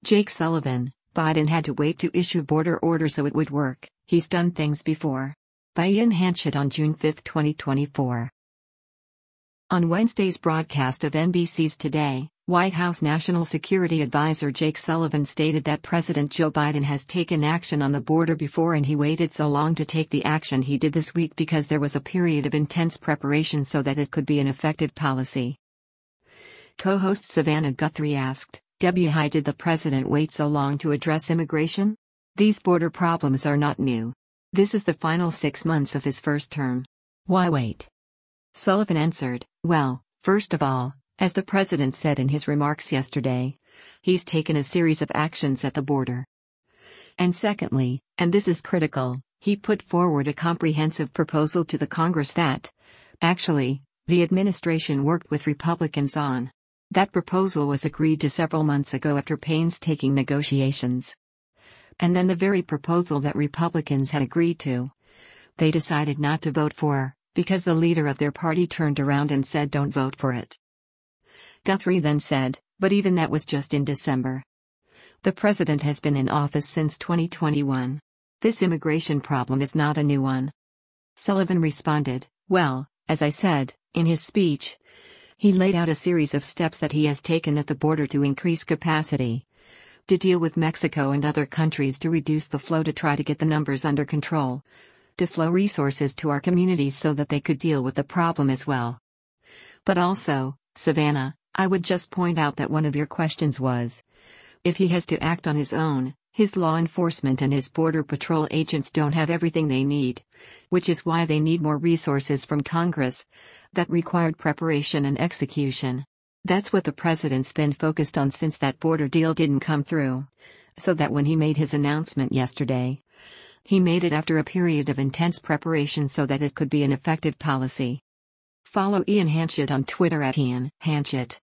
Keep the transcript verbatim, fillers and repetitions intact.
Jake Sullivan, Biden had to wait to issue border order so it would work. He's done things before. By Ian Hanchett on June fifth, twenty twenty-four. On Wednesday's broadcast of N B C's Today, White House National Security Advisor Jake Sullivan stated that President Joe Biden has taken action on the border before and he waited so long to take the action he did this week because there was a period of intense preparation so that it could be an effective policy. Co-host Savannah Guthrie asked, "Why did the president wait so long to address immigration? These border problems are not new. This is the final six months of his first term. Why wait?" Sullivan answered, "Well, first of all, as the president said in his remarks yesterday, he's taken a series of actions at the border. And secondly, and this is critical, he put forward a comprehensive proposal to the Congress that, actually, the administration worked with Republicans on. That proposal was agreed to several months ago after painstaking negotiations. And then the very proposal that Republicans had agreed to, they decided not to vote for, because the leader of their party turned around and said don't vote for it." Guthrie then said, "But even that was just in December. The president has been in office since twenty twenty-one. This immigration problem is not a new one." Sullivan responded, "Well, as I said, in his speech, he laid out a series of steps that he has taken at the border to increase capacity, to deal with Mexico and other countries to reduce the flow to try to get the numbers under control, to flow resources to our communities so that they could deal with the problem as well. But also, Savannah, I would just point out that one of your questions was, if he has to act on his own, his law enforcement and his border patrol agents don't have everything they need, which is why they need more resources from Congress, that required preparation and execution. That's what the president's been focused on since that border deal didn't come through, so that when he made his announcement yesterday, he made it after a period of intense preparation so that it could be an effective policy." Follow Ian Hanchett on Twitter at Ian Hanchett.